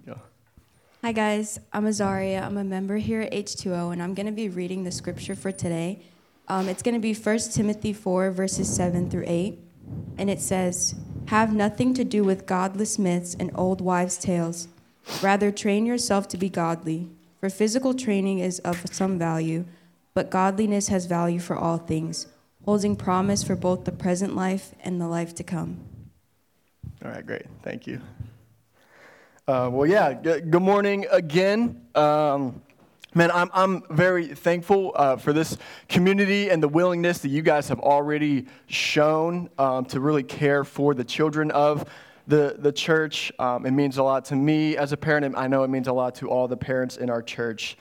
Go. Hi guys, I'm Azaria. I'm a member here at H2O, and I'm going to be reading the scripture for today. It's going to be 1 Timothy 4, verses 7 through 8. And it says, "Have nothing to do with godless myths and old wives' tales. Rather, train yourself to be godly. For physical training is of some value, but godliness has value for all things, holding promise for both the present life and the life to come." All right, great. Thank you. Good morning again. Man, I'm very thankful for this community and the willingness that you guys have already shown to really care for the children of the church. It means a lot to me as a parent, and I know it means a lot to all the parents in our church.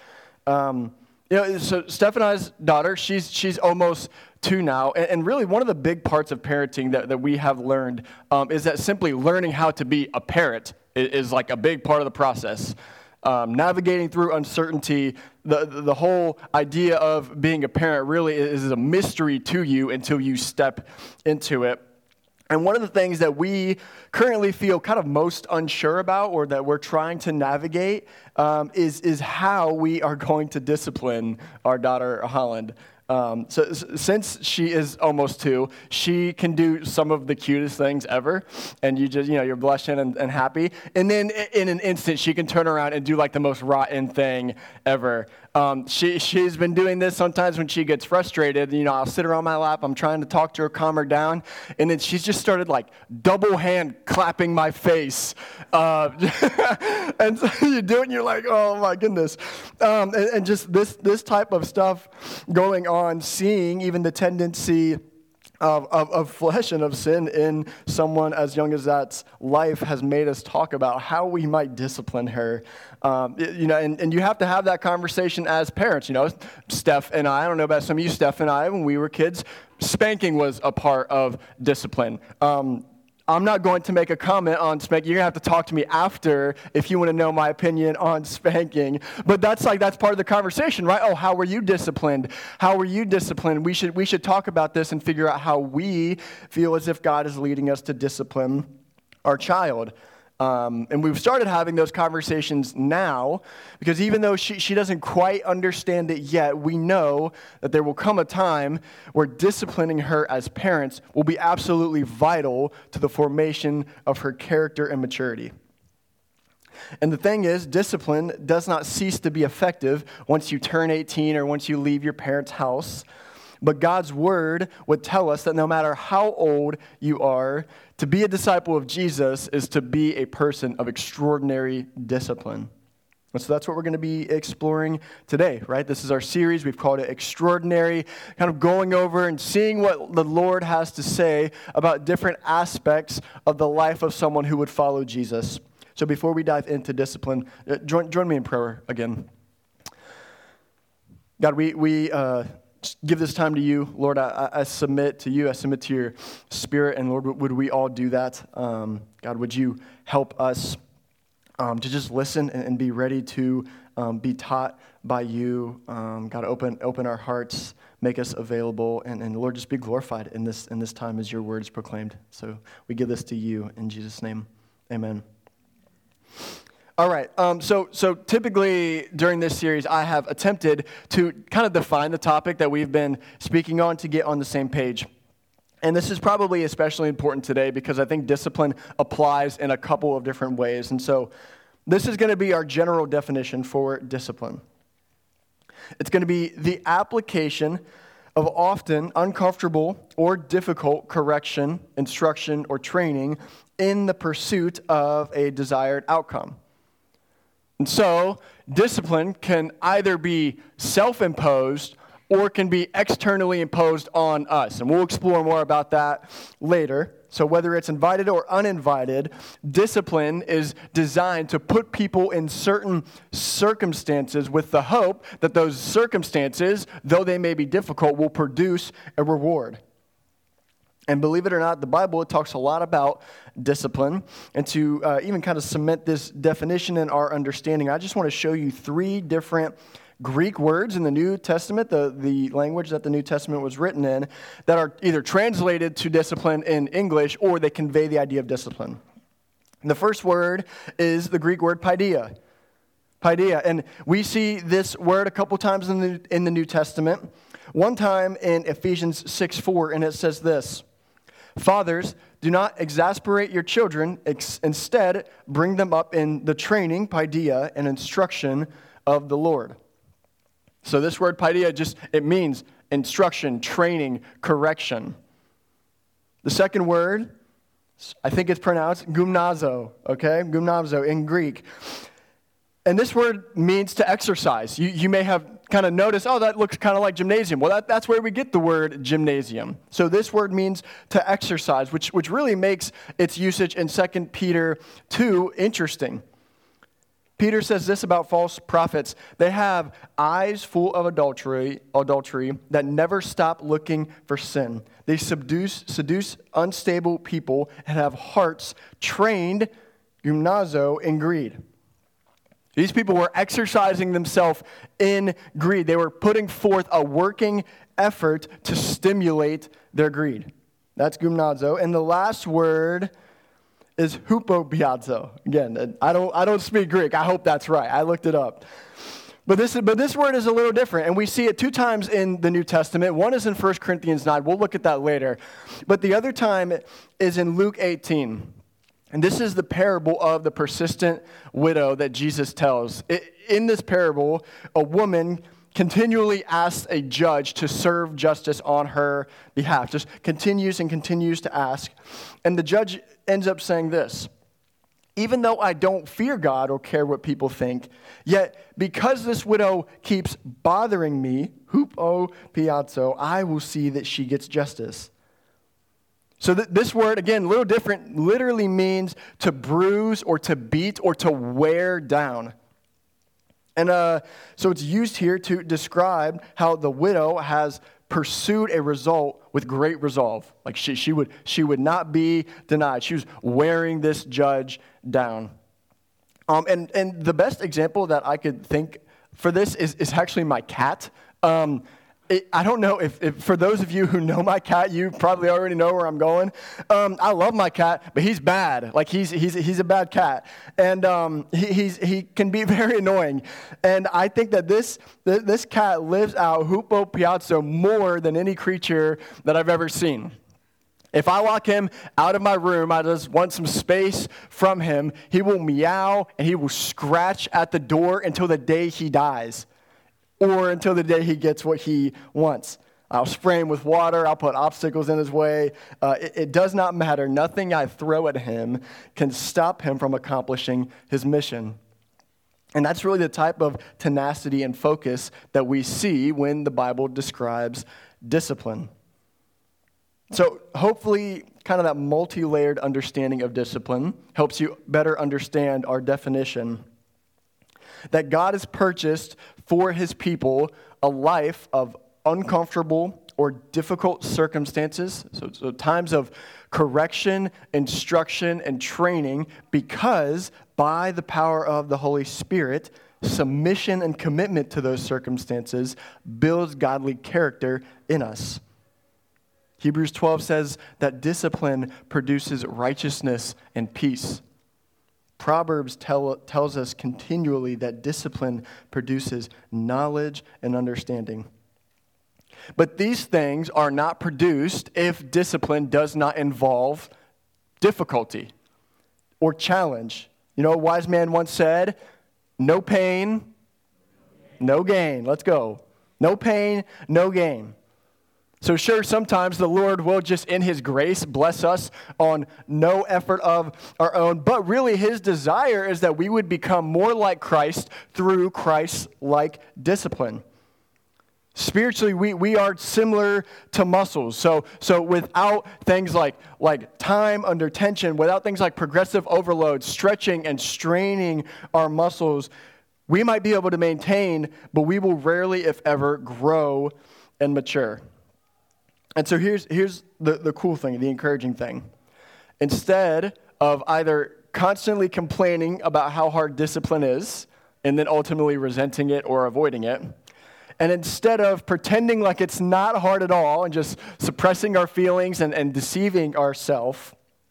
So Steph and I's daughter, she's almost 2 now, and really one of the big parts of parenting that we have learned is that simply learning how to be a parent is like a big part of the process. Navigating through uncertainty, the whole idea of being a parent really is a mystery to you until you step into it. And one of the things that we currently feel kind of most unsure about, or that we're trying to navigate, is how we are going to discipline our daughter, Holland. So since she is almost 2, she can do some of the cutest things ever, and you're blushing and happy. And then in an instant, she can turn around and do like the most rotten thing ever. She's been doing this sometimes when she gets frustrated. I'll sit her on my lap. I'm trying to talk to her, calm her down, and then she's just started like double hand clapping my face. And so you do it, and you're like, oh my goodness. And just this type of stuff going on, seeing even the tendency of flesh and of sin in someone as young as that's life has made us talk about how we might discipline her. And you have to have that conversation as parents. Steph and I don't know about some of you, Steph and I, when we were kids, spanking was a part of discipline. I'm not going to make a comment on spanking. You're going to have to talk to me after if you want to know my opinion on spanking. But that's part of the conversation, right? Oh, how were you disciplined? How were you disciplined? We should talk about this and figure out how we feel as if God is leading us to discipline our child. And we've started having those conversations now because even though she doesn't quite understand it yet, we know that there will come a time where disciplining her as parents will be absolutely vital to the formation of her character and maturity. And the thing is, discipline does not cease to be effective once you turn 18 or once you leave your parents' house. But God's word would tell us that no matter how old you are, to be a disciple of Jesus is to be a person of extraordinary discipline. And so that's what we're going to be exploring today, right? This is our series. We've called it Extraordinary, kind of going over and seeing what the Lord has to say about different aspects of the life of someone who would follow Jesus. So before we dive into discipline, join me in prayer again. God, we give this time to you. Lord, I submit to you. I submit to your spirit. And Lord, would we all do that? God, would you help us to just listen and be ready to be taught by you? God, open our hearts, make us available. And Lord, just be glorified in this time as your word is proclaimed. So we give this to you in Jesus' name. Amen. All right, so typically during this series, I have attempted to kind of define the topic that we've been speaking on to get on the same page. And this is probably especially important today because I think discipline applies in a couple of different ways. And so this is going to be our general definition for discipline. It's going to be the application of often uncomfortable or difficult correction, instruction, or training in the pursuit of a desired outcome. And so, discipline can either be self-imposed or can be externally imposed on us. And we'll explore more about that later. So whether it's invited or uninvited, discipline is designed to put people in certain circumstances with the hope that those circumstances, though they may be difficult, will produce a reward. And believe it or not, the Bible talks a lot about discipline. And to even kind of cement this definition in our understanding, I just want to show you 3 different Greek words in the New Testament, the language that the New Testament was written in, that are either translated to discipline in English or they convey the idea of discipline. The first word is the Greek word paideia. Paideia. And we see this word a couple times in the New Testament. One time in Ephesians 6:4, and it says this: "Fathers, do not exasperate your children. Instead, bring them up in the training, paideia, and instruction of the Lord." So this word paideia it means instruction, training, correction. The second word, I think it's pronounced gymnazo, okay? Gymnazo in Greek. And this word means to exercise. You may have kind of noticed, oh, that looks kind of like gymnasium. Well, that's where we get the word gymnasium. So this word means to exercise, which really makes its usage in 2 Peter 2 interesting. Peter says this about false prophets: "They have eyes full of adultery that never stop looking for sin. They seduce unstable people and have hearts trained, gymnazo, in greed." These people were exercising themselves in greed. They were putting forth a working effort to stimulate their greed. That's gymnazo. And the last word is hupopiazo. Again, I don't speak Greek. I hope that's right. I looked it up. But this word is a little different, and we see it 2 times in the New Testament. One is in 1 Corinthians 9. We'll look at that later. But the other time is in Luke 18. And this is the parable of the persistent widow that Jesus tells. In this parable, a woman continually asks a judge to serve justice on her behalf. Just continues and continues to ask. And the judge ends up saying this: "Even though I don't fear God or care what people think, yet because this widow keeps bothering me, hupopiazo, I will see that she gets justice." So this word, again, a little different, literally means to bruise or to beat or to wear down. And so it's used here to describe how the widow has pursued a result with great resolve. Like she would not be denied. She was wearing this judge down. And the best example that I could think for this is actually my cat. I don't know if for those of you who know my cat, you probably already know where I'm going. I love my cat, but he's bad. Like he's a bad cat, and he can be very annoying. And I think that this cat lives out hupopiazo more than any creature that I've ever seen. If I lock him out of my room, I just want some space from him. He will meow and he will scratch at the door until the day he dies, or until the day he gets what he wants. I'll spray him with water. I'll put obstacles in his way. It does not matter. Nothing I throw at him can stop him from accomplishing his mission. And that's really the type of tenacity and focus that we see when the Bible describes discipline. So hopefully kind of that multi-layered understanding of discipline helps you better understand our definition that God has purchased for his people a life of uncomfortable or difficult circumstances, so times of correction, instruction, and training, because by the power of the Holy Spirit, submission and commitment to those circumstances builds godly character in us. Hebrews 12 says that discipline produces righteousness and peace. Proverbs tells us continually that discipline produces knowledge and understanding. But these things are not produced if discipline does not involve difficulty or challenge. You know, a wise man once said, "No pain, no gain." Let's go. No pain, no gain. So sure, sometimes the Lord will just in his grace bless us on no effort of our own, but really his desire is that we would become more like Christ through Christ-like discipline. Spiritually, we are similar to muscles. So without things like time under tension, without things like progressive overload, stretching and straining our muscles, we might be able to maintain, but we will rarely, if ever, grow and mature. And so here's the cool thing, the encouraging thing. Instead of either constantly complaining about how hard discipline is and then ultimately resenting it or avoiding it, and instead of pretending like it's not hard at all and just suppressing our feelings and deceiving ourselves,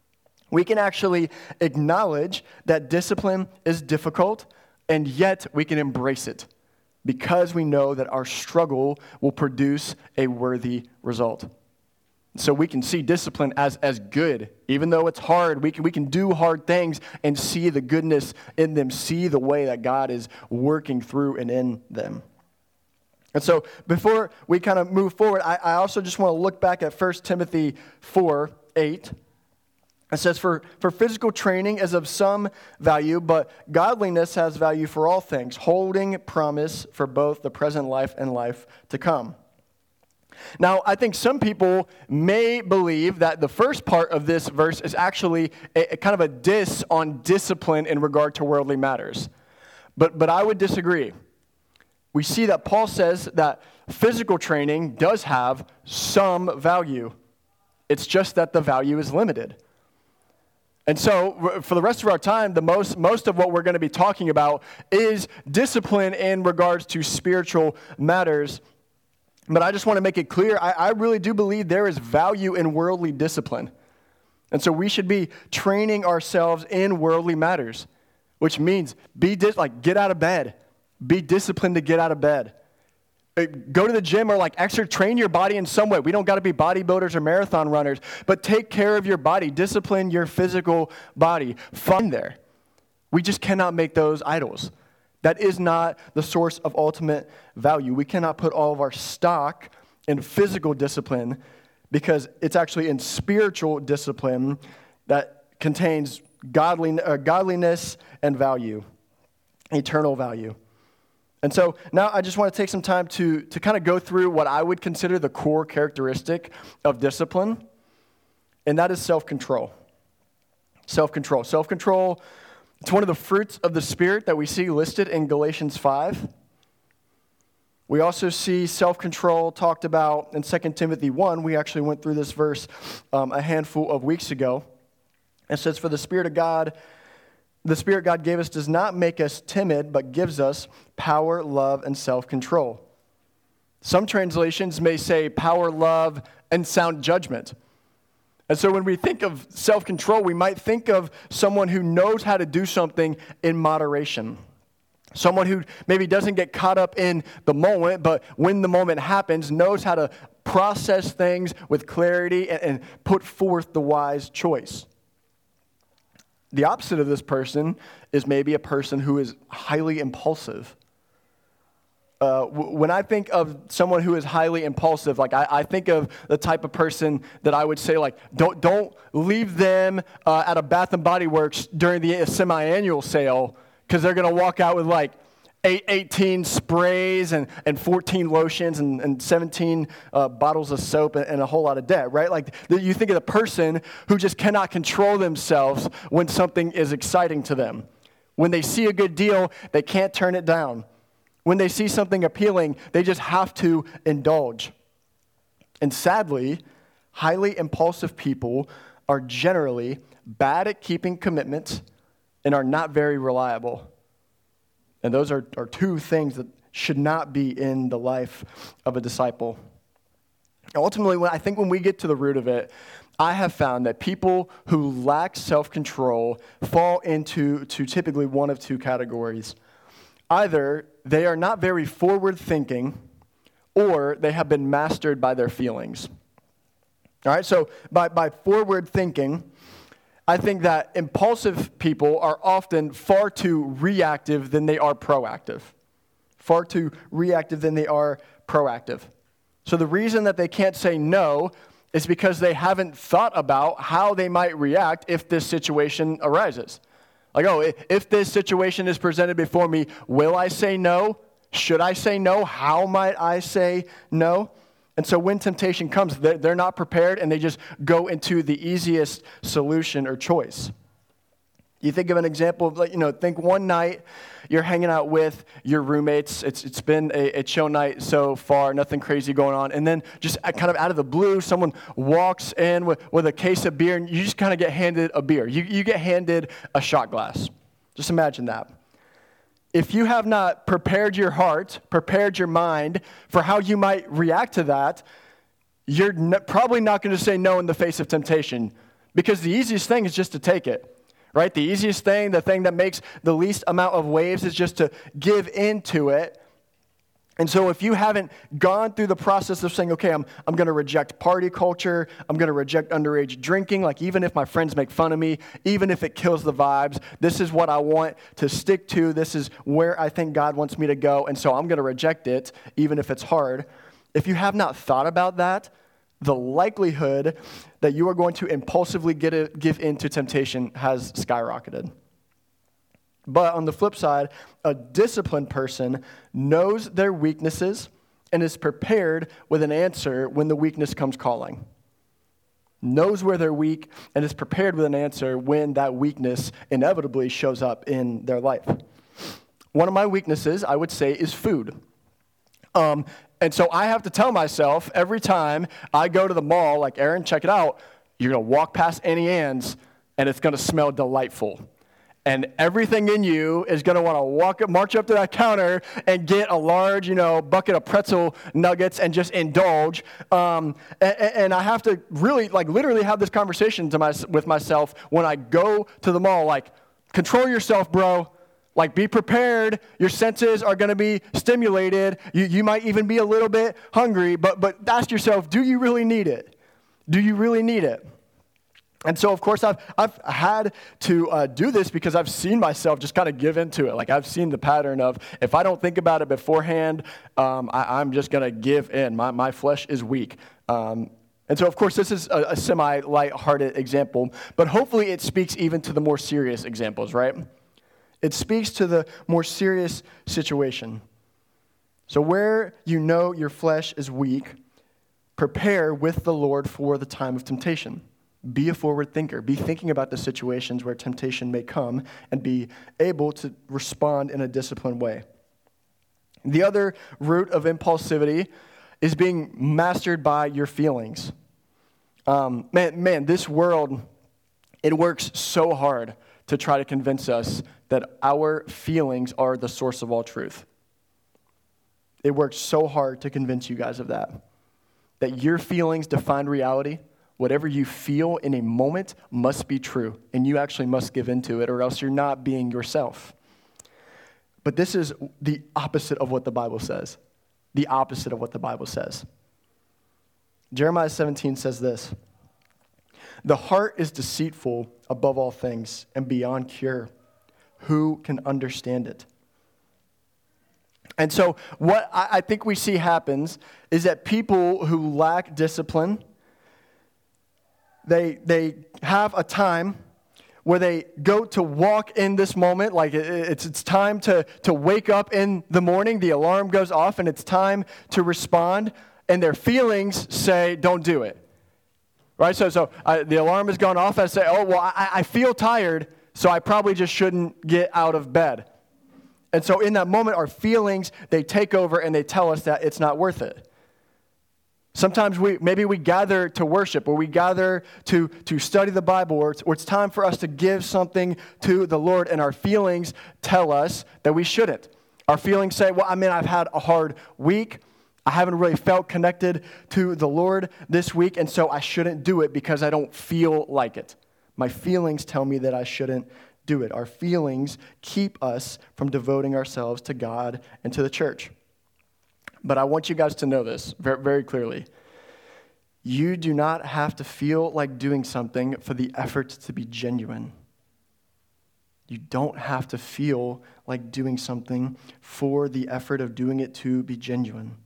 We can actually acknowledge that discipline is difficult, and yet we can embrace it because we know that our struggle will produce a worthy result. So we can see discipline as good. Even though it's hard, we can do hard things and see the goodness in them, see the way that God is working through and in them. And so before we kind of move forward, I also just want to look back at 1 Timothy 4:8. It says, for physical training is of some value, but godliness has value for all things, holding promise for both the present life and life to come. Now, I think some people may believe that the first part of this verse is actually a kind of a diss on discipline in regard to worldly matters. But I would disagree. We see that Paul says that physical training does have some value. It's just that the value is limited. And so for the rest of our time, the most of what we're going to be talking about is discipline in regards to spiritual matters. But I just want to make it clear, I really do believe there is value in worldly discipline. And so we should be training ourselves in worldly matters, which means get out of bed. Be disciplined to get out of bed. Go to the gym or train your body in some way. We don't got to be bodybuilders or marathon runners, but take care of your body. Discipline your physical body. Fun there. We just cannot make those idols. That is not the source of ultimate value. We cannot put all of our stock in physical discipline because it's actually in spiritual discipline that contains godliness and value, eternal value. And so now I just want to take some time to kind of go through what I would consider the core characteristic of discipline, and that is self-control. Self-control. Self-control, it's one of the fruits of the Spirit that we see listed in Galatians 5. We also see self-control talked about in 2 Timothy 1. We actually went through this verse a handful of weeks ago. It says, for the Spirit God gave us does not make us timid, but gives us power, love, and self-control. Some translations may say power, love, and sound judgment. And so when we think of self-control, we might think of someone who knows how to do something in moderation. Someone who maybe doesn't get caught up in the moment, but when the moment happens, knows how to process things with clarity and put forth the wise choice. The opposite of this person is maybe a person who is highly impulsive. When I think of someone who is highly impulsive, I think of the type of person that I would say, don't leave them at a Bath and Body Works during the semi-annual sale because they're going to walk out with 18 sprays and 14 lotions and 17 bottles of soap and a whole lot of debt, right? You think of the person who just cannot control themselves when something is exciting to them. When they see a good deal, they can't turn it down. When they see something appealing, they just have to indulge. And sadly, highly impulsive people are generally bad at keeping commitments and are not very reliable. And those are two things that should not be in the life of a disciple. Ultimately, when we get to the root of it, I have found that people who lack self-control fall into typically one of two categories. Either they are not very forward-thinking, or they have been mastered by their feelings. All right, so by forward-thinking, I think that impulsive people are often far too reactive than they are proactive. Far too reactive than they are proactive. So the reason that they can't say no is because they haven't thought about how they might react if this situation arises. If this situation is presented before me, will I say no? Should I say no? How might I say no? And so when temptation comes, they're not prepared and they just go into the easiest solution or choice. You think of an example of, think one night you're hanging out with your roommates. It's been a chill night so far, nothing crazy going on. And then just kind of out of the blue, someone walks in with a case of beer and you just kind of get handed a beer. You get handed a shot glass. Just imagine that. If you have not prepared your heart, prepared your mind for how you might react to that, you're probably not going to say no in the face of temptation Because the easiest thing is just to take it, right? The easiest thing, the thing that makes the least amount of waves is just to give into it. And so if you haven't gone through the process of saying, okay, I'm going to reject party culture, I'm going to reject underage drinking, like even if my friends make fun of me, even if it kills the vibes, this is what I want to stick to, this is where I think God wants me to go, and so I'm going to reject it, even if it's hard. If you have not thought about that, the likelihood that you are going to impulsively give in to temptation has skyrocketed. But on the flip side, a disciplined person knows their weaknesses and is prepared with an answer when the weakness comes calling. Knows where they're weak and is prepared with an answer when that weakness inevitably shows up in their life. One of my weaknesses, I would say, is food. And so I have to tell myself every time I go to the mall, like, Aaron, check it out. You're going to walk past Annie Ann's and it's going to smell delightful. And everything in you is going to want to march up to that counter and get a large, bucket of pretzel nuggets and just indulge. And I have to really, literally have this conversation with myself when I go to the mall. Like, control yourself, bro. Like, be prepared. Your senses are going to be stimulated. You might even be a little bit hungry. But ask yourself, do you really need it? Do you really need it? And so, of course, I've had to do this because I've seen myself just kind of give into it. Like, I've seen the pattern of, if I don't think about it beforehand, I'm just going to give in. My flesh is weak. And so, of course, this is a semi-lighthearted example, but hopefully it speaks even to the more serious examples, right? It speaks to the more serious situation. So where you know your flesh is weak, prepare with the Lord for the time of temptation. Be a forward thinker. Be thinking about the situations where temptation may come and be able to respond in a disciplined way. The other root of impulsivity is being mastered by your feelings. This world, it works so hard to try to convince us that our feelings are the source of all truth. It works so hard to convince you guys of that your feelings define reality. Whatever you feel in a moment must be true, and you actually must give into it, or else you're not being yourself. But this is the opposite of what the Bible says. The opposite of what the Bible says. Jeremiah 17 says this: "The heart is deceitful above all things and beyond cure. Who can understand it?" And so what I think we see happens is that people who lack discipline, They have a time where they go to walk in this moment, like it's time to wake up in the morning, the alarm goes off, and it's time to respond, and their feelings say, don't do it. Right? So the alarm has gone off, I say, I feel tired, so I probably just shouldn't get out of bed. And so in that moment, our feelings, they take over and they tell us that it's not worth it. Sometimes maybe we gather to worship, or we gather to study the Bible, or it's time for us to give something to the Lord, and our feelings tell us that we shouldn't. Our feelings say, I've had a hard week. I haven't really felt connected to the Lord this week, and so I shouldn't do it because I don't feel like it. My feelings tell me that I shouldn't do it. Our feelings keep us from devoting ourselves to God and to the church. But I want you guys to know this very, very clearly. You do not have to feel like doing something for the effort to be genuine. You don't have to feel like doing something for the effort of doing it to be genuine.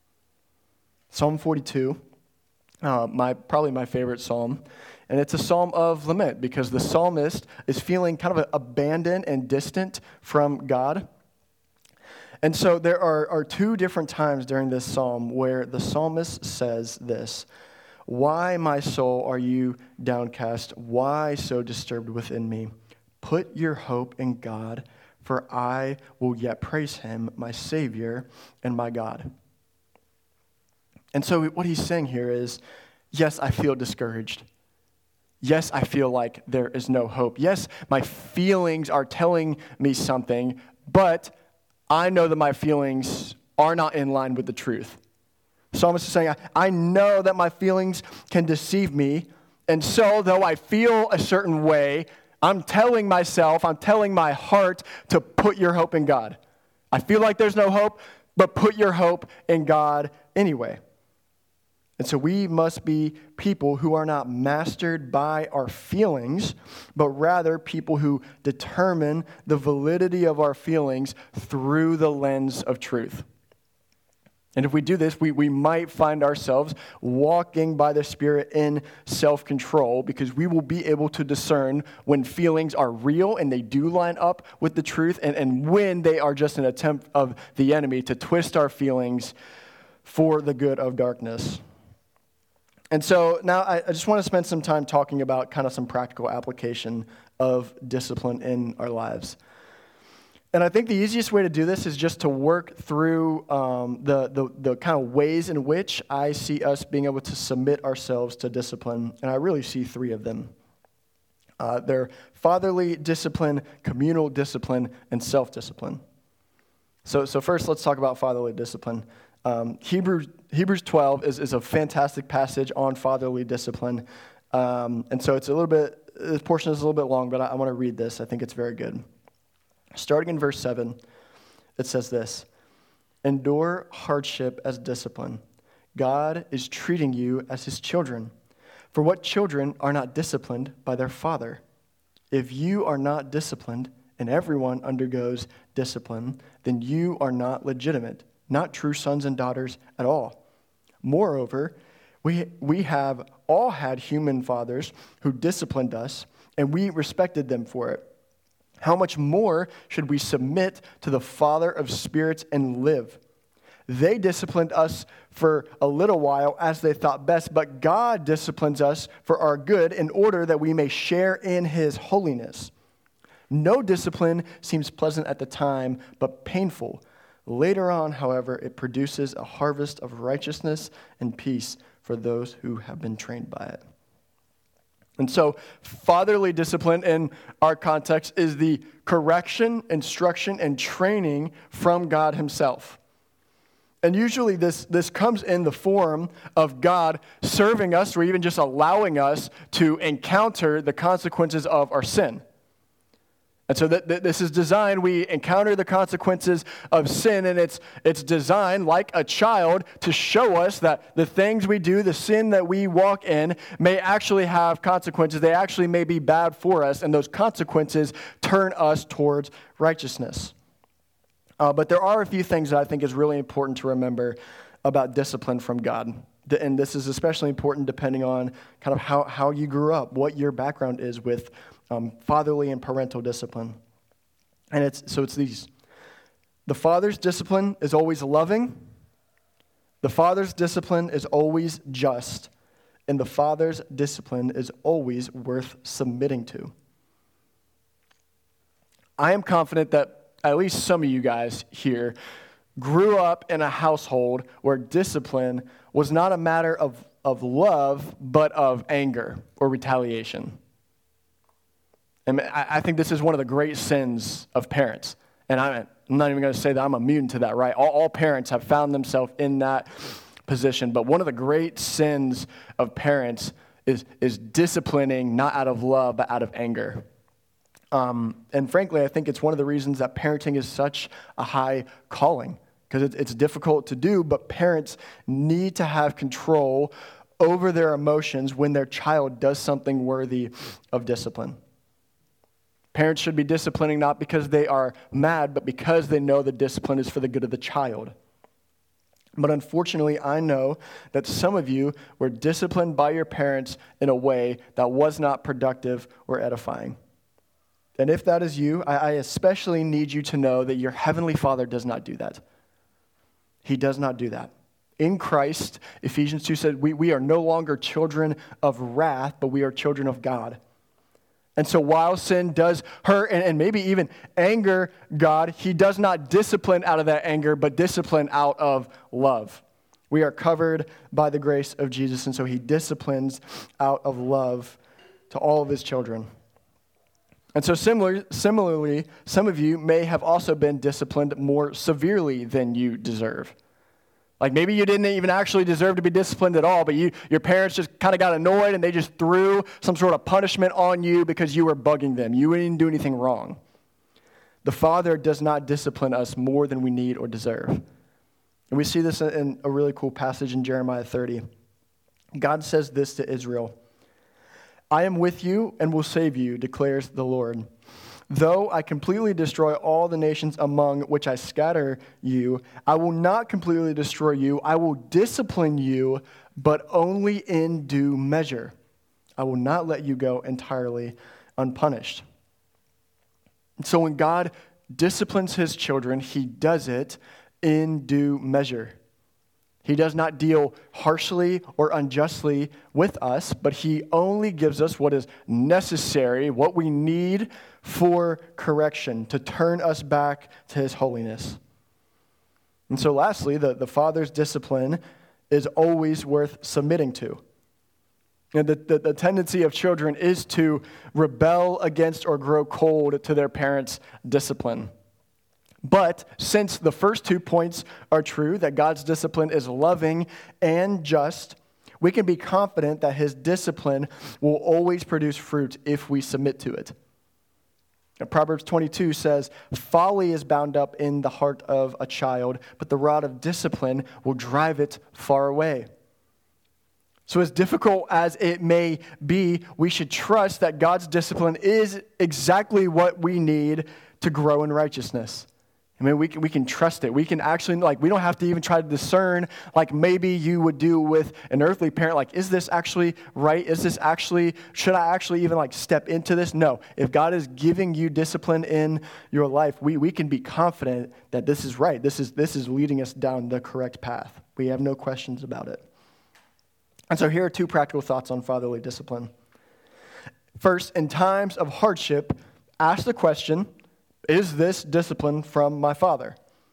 Psalm 42, probably my favorite psalm, and it's a psalm of lament because the psalmist is feeling kind of abandoned and distant from God. And so there are two different times during this psalm where the psalmist says this: "Why, my soul, are you downcast? Why so disturbed within me? Put your hope in God, for I will yet praise him, my Savior and my God." And so what he's saying here is, yes, I feel discouraged. Yes, I feel like there is no hope. Yes, my feelings are telling me something, but I know that my feelings are not in line with the truth. The psalmist is saying, I know that my feelings can deceive me, And so, though I feel a certain way, I'm telling my heart to put your hope in God. I feel like there's no hope, but put your hope in God anyway. And so we must be people who are not mastered by our feelings, but rather people who determine the validity of our feelings through the lens of truth. And if we do this, we might find ourselves walking by the Spirit in self-control, because we will be able to discern when feelings are real and they do line up with the truth, and when they are just an attempt of the enemy to twist our feelings for the good of darkness. And so now I just want to spend some time talking about kind of some practical application of discipline in our lives. And I think the easiest way to do this is just to work through the kind of ways in which I see us being able to submit ourselves to discipline. And I really see three of them. They're fatherly discipline, communal discipline, and self-discipline. So first, let's talk about fatherly discipline. Hebrews 12 is a fantastic passage on fatherly discipline. And so this portion is a little bit long, but I want to read this. I think it's very good. Starting in verse 7, it says this: "Endure hardship as discipline. God is treating you as his children. For what children are not disciplined by their father? If you are not disciplined, and everyone undergoes discipline, then you are not legitimate, not true sons and daughters at all. Moreover, we have all had human fathers who disciplined us, and we respected them for it. How much more should we submit to the Father of spirits and live? They disciplined us for a little while as they thought best, but God disciplines us for our good in order that we may share in his holiness. No discipline seems pleasant at the time, but painful. Later on, however, it produces a harvest of righteousness and peace for those who have been trained by it." And so fatherly discipline in our context is the correction, instruction, and training from God himself. And usually this comes in the form of God serving us, or even just allowing us to encounter the consequences of our sin. And so this is designed, we encounter the consequences of sin, and it's designed, like a child, to show us that the things we do, the sin that we walk in, may actually have consequences. They actually may be bad for us, and those consequences turn us towards righteousness. But there are a few things that I think is really important to remember about discipline from God. And this is especially important depending on kind of how you grew up, what your background is with fatherly and parental discipline. And it's these. The father's discipline is always loving. The father's discipline is always just. And the father's discipline is always worth submitting to. I am confident that at least some of you guys here grew up in a household where discipline was not a matter of love, but of anger or retaliation. And I think this is one of the great sins of parents. And I'm not even going to say that I'm immune to that, right? All parents have found themselves in that position. But one of the great sins of parents is disciplining not out of love, but out of anger. And frankly, I think it's one of the reasons that parenting is such a high calling, because it's difficult to do, but parents need to have control over their emotions when their child does something worthy of discipline. Parents should be disciplining not because they are mad, but because they know the discipline is for the good of the child. But unfortunately, I know that some of you were disciplined by your parents in a way that was not productive or edifying. And if that is you, I especially need you to know that your Heavenly Father does not do that. He does not do that. In Christ, Ephesians 2 said, we are no longer children of wrath, but we are children of God. And so while sin does hurt and maybe even anger God, he does not discipline out of that anger, but discipline out of love. We are covered by the grace of Jesus, and so he disciplines out of love to all of his children. And so similarly, some of you may have also been disciplined more severely than you deserve. Like maybe you didn't even actually deserve to be disciplined at all, but your parents just kind of got annoyed and they just threw some sort of punishment on you because you were bugging them. You didn't do anything wrong. The Father does not discipline us more than we need or deserve. And we see this in a really cool passage in Jeremiah 30. God says this to Israel: I am with you and will save you, declares the Lord. Though I completely destroy all the nations among which I scatter you, I will not completely destroy you. I will discipline you, but only in due measure. I will not let you go entirely unpunished. And so when God disciplines his children, he does it in due measure. He does not deal harshly or unjustly with us, but he only gives us what is necessary, what we need for correction, to turn us back to his holiness. And so lastly, the Father's discipline is always worth submitting to. And the tendency of children is to rebel against or grow cold to their parents' discipline. But since the first 2 points are true, that God's discipline is loving and just, we can be confident that his discipline will always produce fruit if we submit to it. Now, Proverbs 22 says, folly is bound up in the heart of a child, but the rod of discipline will drive it far away. So as difficult as it may be, we should trust that God's discipline is exactly what we need to grow in righteousness. I mean, we can trust it. We can actually, we don't have to even try to discern, maybe you would do with an earthly parent, is this actually right? Should I actually even, step into this? No. If God is giving you discipline in your life, we can be confident that this is right. This is leading us down the correct path. We have no questions about it. And so here are 2 practical thoughts on fatherly discipline. First, in times of hardship, ask the question, is this discipline from my Father?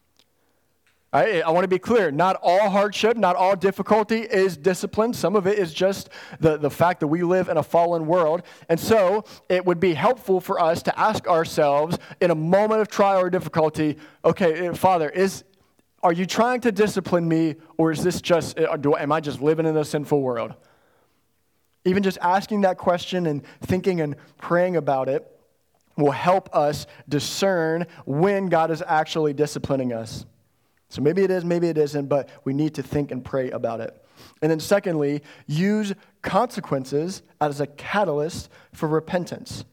I want to be clear. Not all hardship, not all difficulty is discipline. Some of it is just the fact that we live in a fallen world. And so it would be helpful for us to ask ourselves in a moment of trial or difficulty, okay, Father, are you trying to discipline me, or is this just, am I just living in a sinful world? Even just asking that question and thinking and praying about it will help us discern when God is actually disciplining us. So maybe it is, maybe it isn't, but we need to think and pray about it. And then secondly, use consequences as a catalyst for repentance.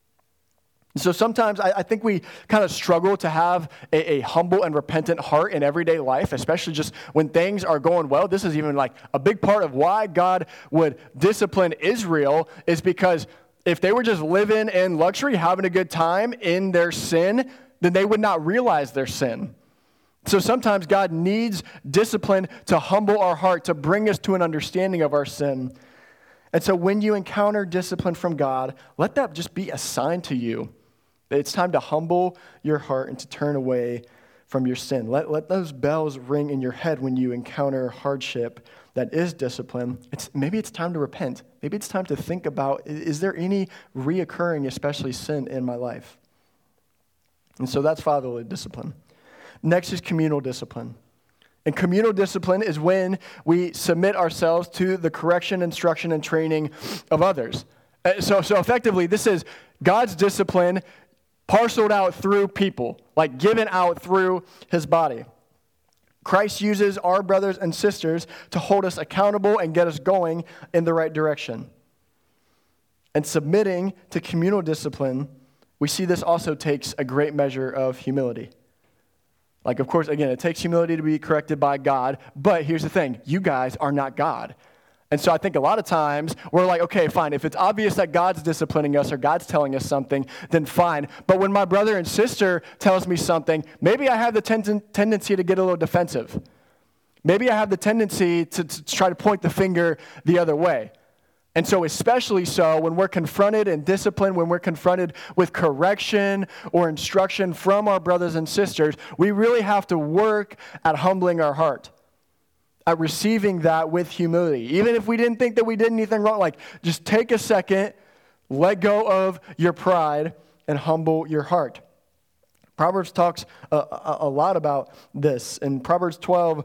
So sometimes I think we kind of struggle to have a humble and repentant heart in everyday life, especially just when things are going well. This is even a big part of why God would discipline Israel, is because if they were just living in luxury, having a good time in their sin, then they would not realize their sin. So sometimes God needs discipline to humble our heart, to bring us to an understanding of our sin. And so when you encounter discipline from God, let that just be a sign to you that it's time to humble your heart and to turn away from your sin. Let those bells ring in your head when you encounter hardship that is discipline. Maybe it's time to repent. Maybe it's time to think about, is there any reoccurring, especially sin, in my life? And so that's fatherly discipline. Next is communal discipline. And communal discipline is when we submit ourselves to the correction, instruction, and training of others. So effectively, this is God's discipline parceled out through people, given out through his body. Christ uses our brothers and sisters to hold us accountable and get us going in the right direction. And submitting to communal discipline, we see this also takes a great measure of humility. Of course, again, it takes humility to be corrected by God, but here's the thing, you guys are not God. And so I think a lot of times we're okay, fine, if it's obvious that God's disciplining us or God's telling us something, then fine. But when my brother and sister tells me something, maybe I have the tendency to get a little defensive. Maybe I have the tendency to try to point the finger the other way. And so especially so when we're confronted in discipline, when we're confronted with correction or instruction from our brothers and sisters, we really have to work at humbling our heart, at receiving that with humility. Even if we didn't think that we did anything wrong, just take a second, let go of your pride, and humble your heart. Proverbs talks a lot about this. In Proverbs 12,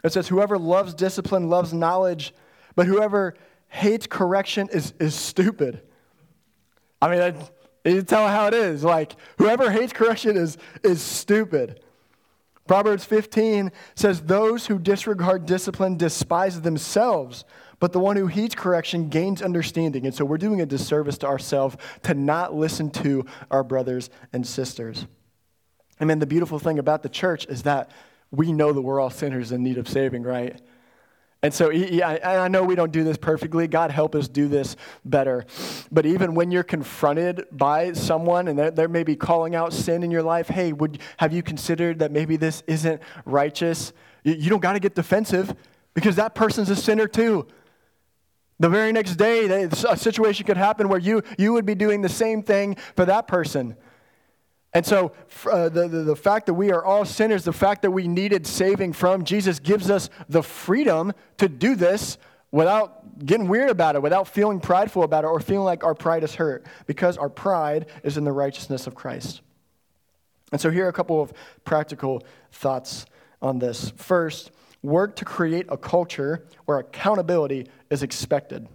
It says, whoever loves discipline loves knowledge, but whoever hates correction is stupid. I mean, you tell how it is. Like, whoever hates correction is stupid. Proverbs 15 says, those who disregard discipline despise themselves, but the one who heeds correction gains understanding. And so we're doing a disservice to ourselves to not listen to our brothers and sisters. And then the beautiful thing about the church is that we know that we're all sinners in need of saving, right? And so I know we don't do this perfectly. God help us do this better. But even when you're confronted by someone and they're maybe calling out sin in your life, hey, have you considered that maybe this isn't righteous? You don't got to get defensive because that person's a sinner too. The very next day, a situation could happen where you would be doing the same thing for that person. And so the fact that we are all sinners, the fact that we needed saving from Jesus gives us the freedom to do this without getting weird about it, without feeling prideful about it or feeling like our pride is hurt, because our pride is in the righteousness of Christ. And so here are a couple of practical thoughts on this. First, work to create a culture where accountability is expected.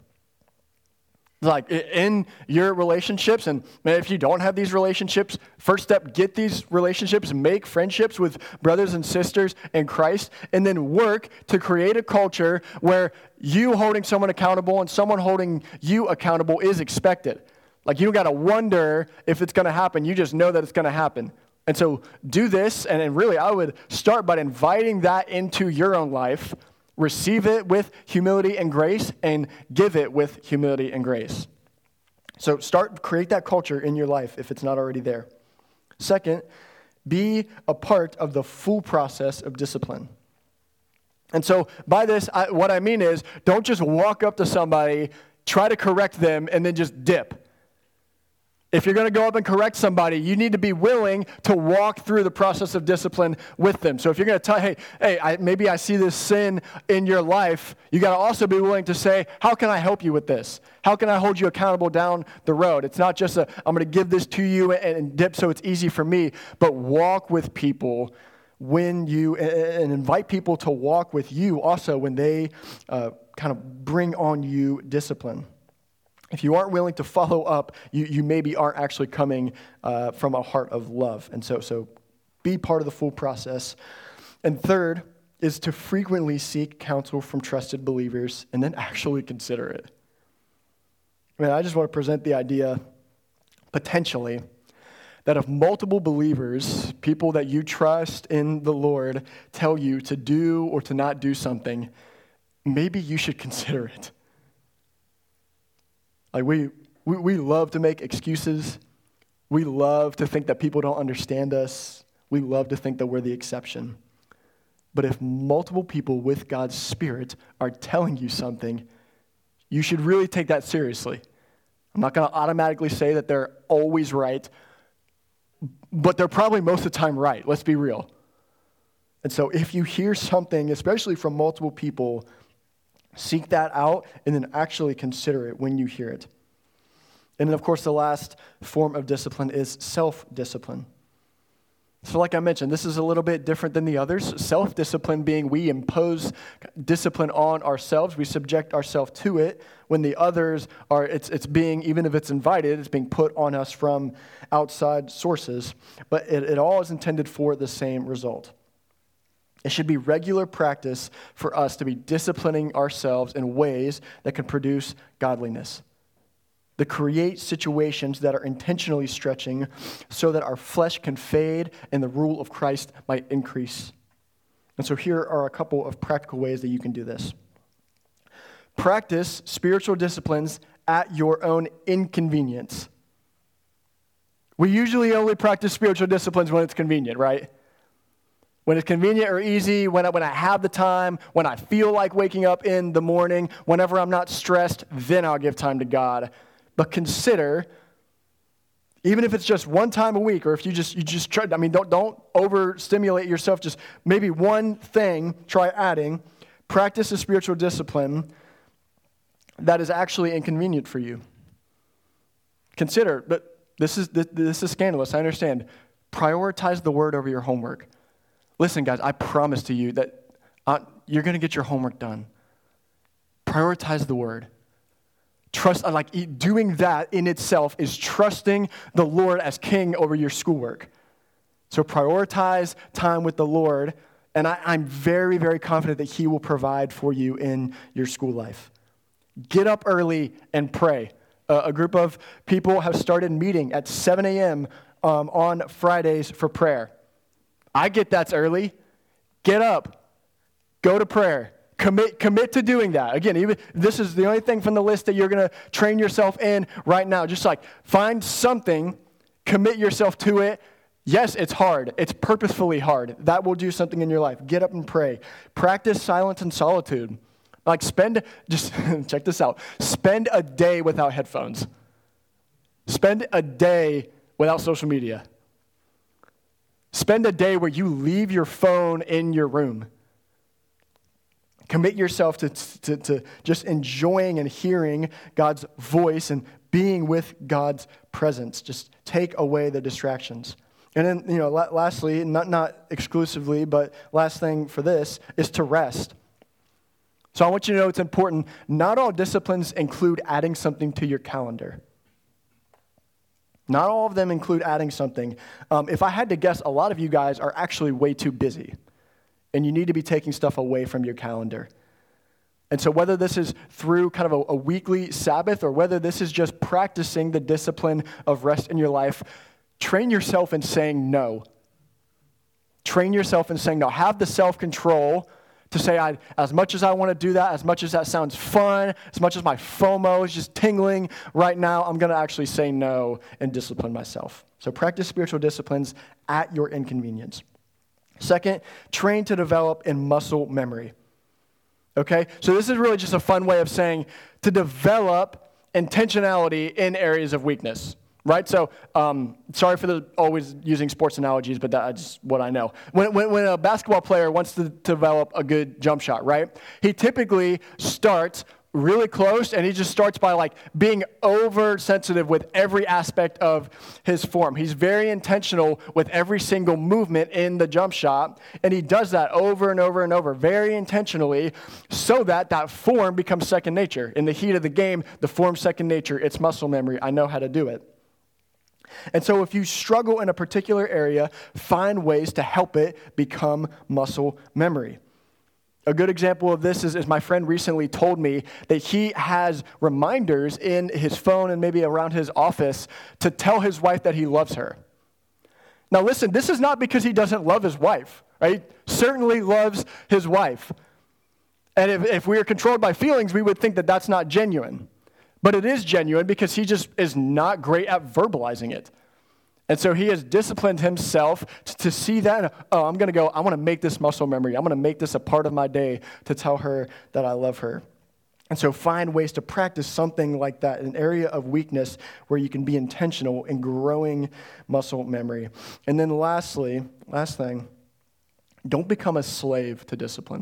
Like in your relationships, and if you don't have these relationships, first step, get these relationships, make friendships with brothers and sisters in Christ, and then work to create a culture where you holding someone accountable and someone holding you accountable is expected. Like you don't got to wonder if it's going to happen. You just know that it's going to happen. And so do this, and really I would start by inviting that into your own life. Receive it with humility and grace, and give it with humility and grace. So create that culture in your life if it's not already there. Second, be a part of the full process of discipline. And so by this, what I mean is, don't just walk up to somebody, try to correct them, and then just dip. If you're going to go up and correct somebody, you need to be willing to walk through the process of discipline with them. So if you're going to tell, hey, maybe I see this sin in your life, you got to also be willing to say, how can I help you with this? How can I hold you accountable down the road? It's not just I'm going to give this to you and dip so it's easy for me, but walk with people and invite people to walk with you also when they kind of bring on you discipline. If you aren't willing to follow up, you maybe aren't actually coming from a heart of love. And so be part of the full process. And third is to frequently seek counsel from trusted believers and then actually consider it. I just want to present the idea, potentially, that if multiple believers, people that you trust in the Lord, tell you to do or to not do something, maybe you should consider it. Like we love to make excuses. We love to think that people don't understand us. We love to think that we're the exception. But if multiple people with God's Spirit are telling you something, you should really take that seriously. I'm not going to automatically say that they're always right, but they're probably most of the time right. Let's be real. And so if you hear something, especially from multiple people, seek that out and then actually consider it when you hear it. And then, of course, the last form of discipline is self-discipline. So like I mentioned, this is a little bit different than the others. Self-discipline being we impose discipline on ourselves. We subject ourselves to it. When the others are, it's being, even if it's invited, it's being put on us from outside sources. But it all is intended for the same result. It should be regular practice for us to be disciplining ourselves in ways that can produce godliness. To create situations that are intentionally stretching so that our flesh can fade and the rule of Christ might increase. And so here are a couple of practical ways that you can do this. Practice spiritual disciplines at your own inconvenience. We usually only practice spiritual disciplines when it's convenient, right? When it's convenient or easy, when I have the time, when I feel like waking up in the morning, whenever I'm not stressed, then I'll give time to God. But consider, even if it's just one time a week, or if you just try, don't overstimulate yourself, just maybe one thing, try adding, practice a spiritual discipline that is actually inconvenient for you. Consider, but this is scandalous, I understand. Prioritize the word over your homework. Listen, guys, I promise to you that You're going to get your homework done. Prioritize the word. Trust, doing that in itself is trusting the Lord as king over your schoolwork. So prioritize time with the Lord, and I'm very, very confident that he will provide for you in your school life. Get up early and pray. A group of people have started meeting at 7 a.m. On Fridays for prayer. I get that's early. Get up. Go to prayer. Commit to doing that. Again, even this is the only thing from the list that you're going to train yourself in right now. Just find something, commit yourself to it. Yes, it's hard. It's purposefully hard. That will do something in your life. Get up and pray. Practice silence and solitude. Check this out. Spend a day without headphones. Spend a day without social media. Spend a day where you leave your phone in your room. Commit yourself to just enjoying and hearing God's voice and being with God's presence. Just take away the distractions. And then, lastly, not exclusively, but last thing for this is to rest. So I want you to know it's important. Not all disciplines include adding something to your calendar. Not all of them include adding something. If I had to guess, a lot of you guys are actually way too busy. And you need to be taking stuff away from your calendar. And so whether this is through kind of a weekly Sabbath or whether this is just practicing the discipline of rest in your life, train yourself in saying no. Train yourself in saying no. Have the self-control to say, as much as I want to do that, as much as that sounds fun, as much as my FOMO is just tingling right now, I'm going to actually say no and discipline myself. So practice spiritual disciplines at your inconvenience. Second, train to develop in muscle memory. Okay? So this is really just a fun way of saying to develop intentionality in areas of weakness. Right? So, sorry for always using sports analogies, but that's what I know. When a basketball player wants to develop a good jump shot, right? He typically starts really close, and he just starts by being oversensitive with every aspect of his form. He's very intentional with every single movement in the jump shot, and he does that over and over and over, very intentionally, so that form becomes second nature. In the heat of the game, the form's second nature. It's muscle memory. I know how to do it. And so if you struggle in a particular area, find ways to help it become muscle memory. A good example of this is my friend recently told me that he has reminders in his phone and maybe around his office to tell his wife that he loves her. Now listen, this is not because he doesn't love his wife, right? Certainly loves his wife. And if we are controlled by feelings, we would think that that's not genuine. But it is genuine because he just is not great at verbalizing it. And so he has disciplined himself to see that, I want to make this muscle memory. I'm going to make this a part of my day to tell her that I love her. And so find ways to practice something like that, an area of weakness where you can be intentional in growing muscle memory. And then last thing, don't become a slave to discipline.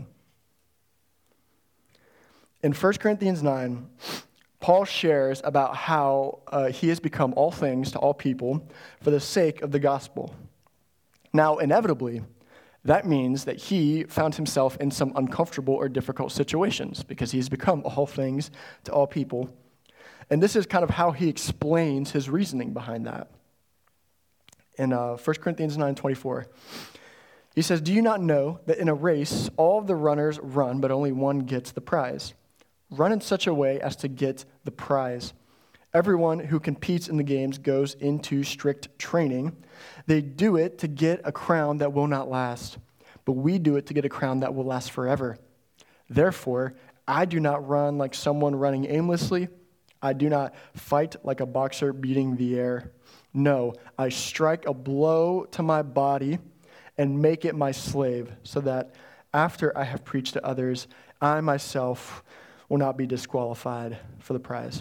In 1 Corinthians 9, Paul shares about how he has become all things to all people for the sake of the gospel. Now, inevitably, that means that he found himself in some uncomfortable or difficult situations because he's become all things to all people. And this is kind of how he explains his reasoning behind that. In 1 Corinthians 9:24, he says, "Do you not know that in a race all of the runners run, but only one gets the prize? Run in such a way as to get the prize. Everyone who competes in the games goes into strict training. They do it to get a crown that will not last, but we do it to get a crown that will last forever. Therefore, I do not run like someone running aimlessly. I do not fight like a boxer beating the air. No, I strike a blow to my body and make it my slave, so that after I have preached to others, I myself will not be disqualified for the prize."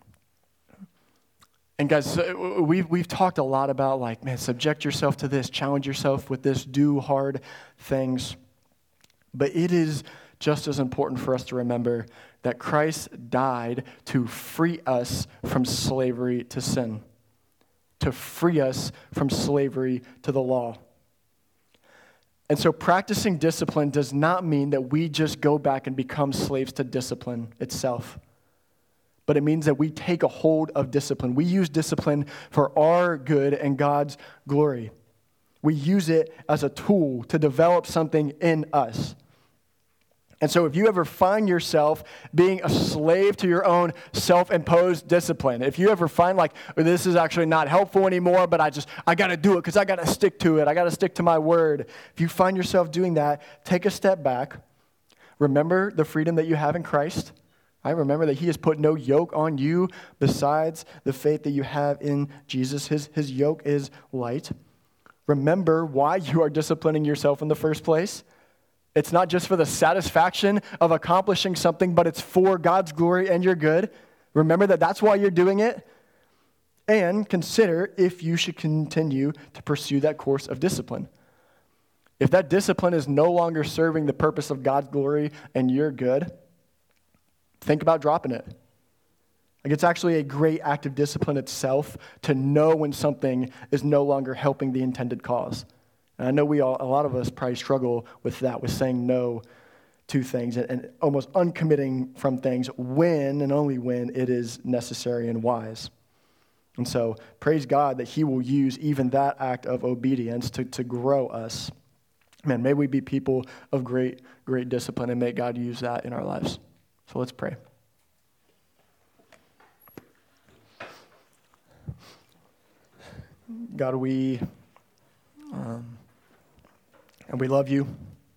And guys, we've talked a lot about subject yourself to this, challenge yourself with this, do hard things. But it is just as important for us to remember that Christ died to free us from slavery to sin, to free us from slavery to the law. And so practicing discipline does not mean that we just go back and become slaves to discipline itself. But it means that we take a hold of discipline. We use discipline for our good and God's glory. We use it as a tool to develop something in us. And so if you ever find yourself being a slave to your own self-imposed discipline, if you ever find like, this is actually not helpful anymore, but I got to do it because I got to stick to it. I got to stick to my word. If you find yourself doing that, take a step back. Remember the freedom that you have in Christ. I remember that he has put no yoke on you besides the faith that you have in Jesus. His yoke is light. Remember why you are disciplining yourself in the first place. It's not just for the satisfaction of accomplishing something, but it's for God's glory and your good. Remember that that's why you're doing it. And consider if you should continue to pursue that course of discipline. If that discipline is no longer serving the purpose of God's glory and your good, think about dropping it. Like, it's actually a great act of discipline itself to know when something is no longer helping the intended cause. And I know a lot of us probably struggle with that, with saying no to things and almost uncommitting from things when and only when it is necessary and wise. And so praise God that he will use even that act of obedience to grow us. Man, may we be people of great, great discipline, and may God use that in our lives. So let's pray. God, we love you.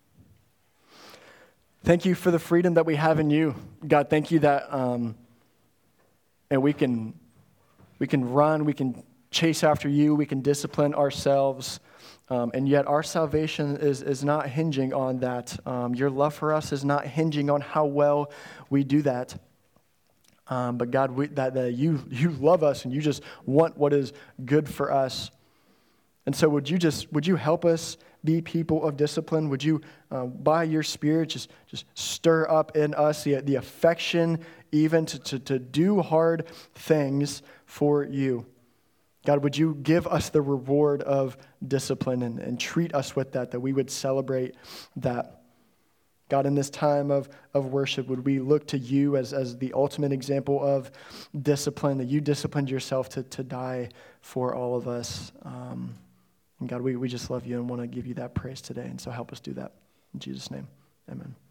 Thank you for the freedom that we have in you. God, thank you that and we can run, we can chase after you, we can discipline ourselves, and yet our salvation is not hinging on that. Your love for us is not hinging on how well we do that. But God, that you love us and you just want what is good for us. And so would you help us be people of discipline? Would you, by your Spirit, just stir up in us the affection even to do hard things for you? God, would you give us the reward of discipline and treat us with that we would celebrate that? God, in this time of worship, would we look to you as the ultimate example of discipline, that you disciplined yourself to die for all of us? And God, we just love you and want to give you that praise today. And so help us do that. In Jesus' name, amen.